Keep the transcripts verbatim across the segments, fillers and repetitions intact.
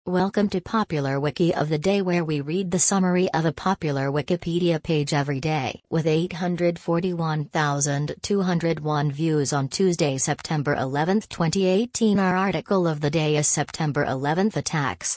Welcome to Popular Wiki of the Day, where we read the summary of a popular Wikipedia page every day. With eight hundred forty-one thousand two hundred one views on Tuesday, September eleventh, twenty eighteen, our article of the day is September eleventh Attacks.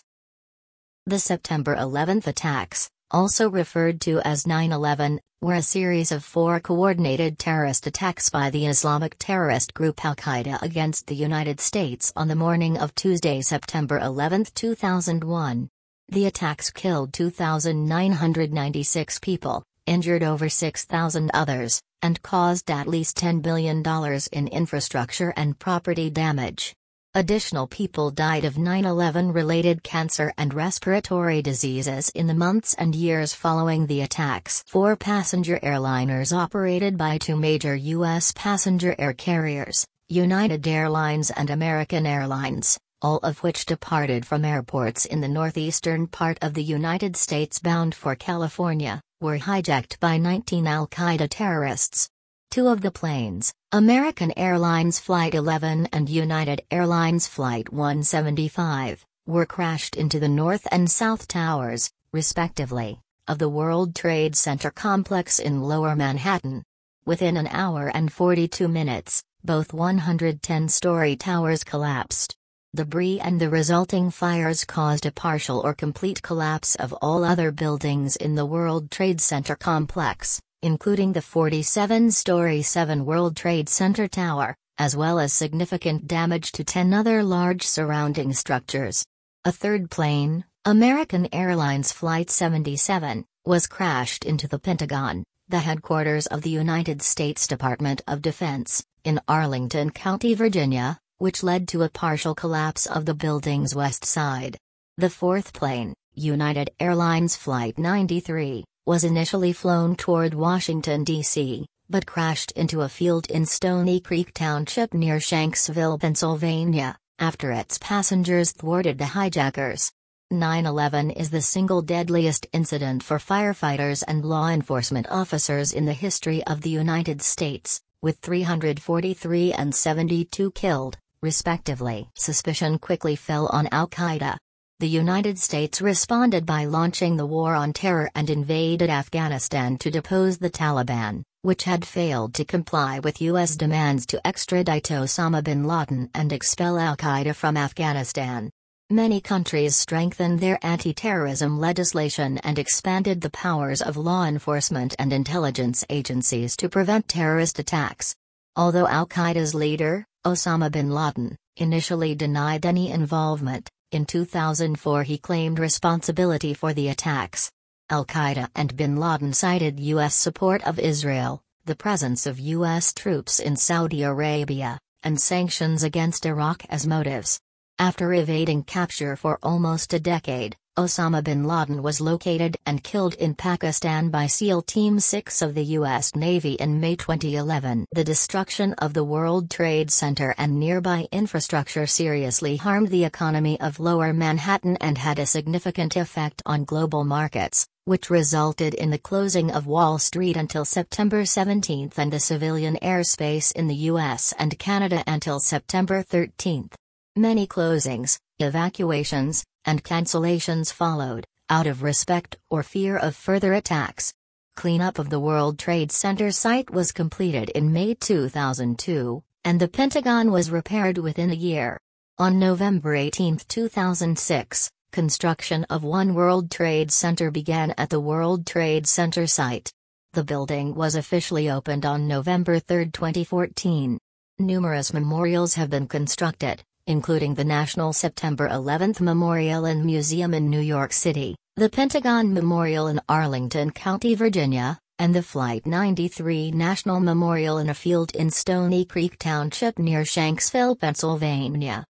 The September eleventh attacks, also referred to as nine eleven, were a series of four coordinated terrorist attacks by the Islamic terrorist group Al-Qaeda against the United States on the morning of Tuesday, September eleventh, two thousand one. The attacks killed two thousand nine hundred ninety-six people, injured over six thousand others, and caused at least ten billion dollars in infrastructure and property damage. Additional people died of nine eleven related cancer and respiratory diseases in the months and years following the attacks. Four passenger airliners operated by two major U S passenger air carriers, United Airlines and American Airlines, all of which departed from airports in the northeastern part of the United States bound for California, were hijacked by nineteen Al-Qaeda terrorists. Two of the planes, American Airlines Flight eleven and United Airlines Flight one seventy-five, were crashed into the north and south towers, respectively, of the World Trade Center complex in Lower Manhattan. Within an hour and forty-two minutes, both one hundred ten-story towers collapsed. Debris and the resulting fires caused a partial or complete collapse of all other buildings in the World Trade Center complex, including the forty-seven-story seven World Trade Center Tower, as well as significant damage to ten other large surrounding structures. A third plane, American Airlines Flight seventy-seven, was crashed into the Pentagon, the headquarters of the United States Department of Defense, in Arlington County, Virginia, which led to a partial collapse of the building's west side. The fourth plane, United Airlines Flight ninety-three, was initially flown toward Washington, D C, but crashed into a field in Stony Creek Township near Shanksville, Pennsylvania, after its passengers thwarted the hijackers. nine eleven is the single deadliest incident for firefighters and law enforcement officers in the history of the United States, with three hundred forty-three and seventy-two killed, respectively. Suspicion quickly fell on Al-Qaeda. The United States responded by launching the War on Terror and invaded Afghanistan to depose the Taliban, which had failed to comply with U S demands to extradite Osama bin Laden and expel Al-Qaeda from Afghanistan. Many countries strengthened their anti-terrorism legislation and expanded the powers of law enforcement and intelligence agencies to prevent terrorist attacks. Although Al-Qaeda's leader, Osama bin Laden, initially denied any involvement, in two thousand four he claimed responsibility for the attacks. Al-Qaeda and bin Laden cited U S support of Israel, the presence of U S troops in Saudi Arabia, and sanctions against Iraq as motives. After evading capture for almost a decade, Osama bin Laden was located and killed in Pakistan by SEAL Team six of the U S Navy in May twenty eleven. The destruction of the World Trade Center and nearby infrastructure seriously harmed the economy of Lower Manhattan and had a significant effect on global markets, which resulted in the closing of Wall Street until September seventeenth and the civilian airspace in the U S and Canada until September thirteenth. Many closings, evacuations, and cancellations followed, out of respect or fear of further attacks. Cleanup of the World Trade Center site was completed in May two thousand two, and the Pentagon was repaired within a year. On November eighteenth, two thousand six, construction of One World Trade Center began at the World Trade Center site. The building was officially opened on November third, twenty fourteen. Numerous memorials have been constructed, including the National September eleventh Memorial and Museum in New York City, the Pentagon Memorial in Arlington County, Virginia, and the Flight ninety-three National Memorial in a field in Stony Creek Township near Shanksville, Pennsylvania.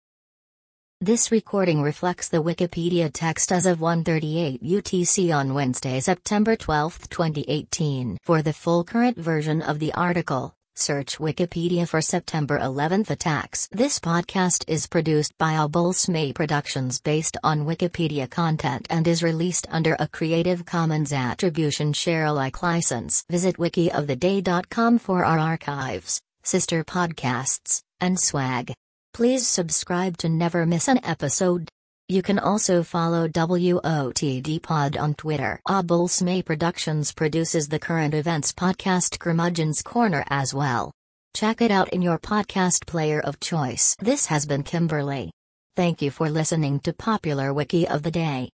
This recording reflects the Wikipedia text as of one thirty-eight U T C on Wednesday, September twelfth, twenty eighteen. For the full current version of the article, search Wikipedia for September eleventh attacks. This podcast is produced by Abulsme Productions based on Wikipedia content and is released under a Creative Commons Attribution Share Alike license. Visit wiki of the day dot com for our archives, sister podcasts, and swag. Please subscribe to never miss an episode. You can also follow W O T D Pod on Twitter. Abulsmay Productions produces the current events podcast Curmudgeon's Corner as well. Check it out in your podcast player of choice. This has been Kimberly. Thank you for listening to Popular Wiki of the Day.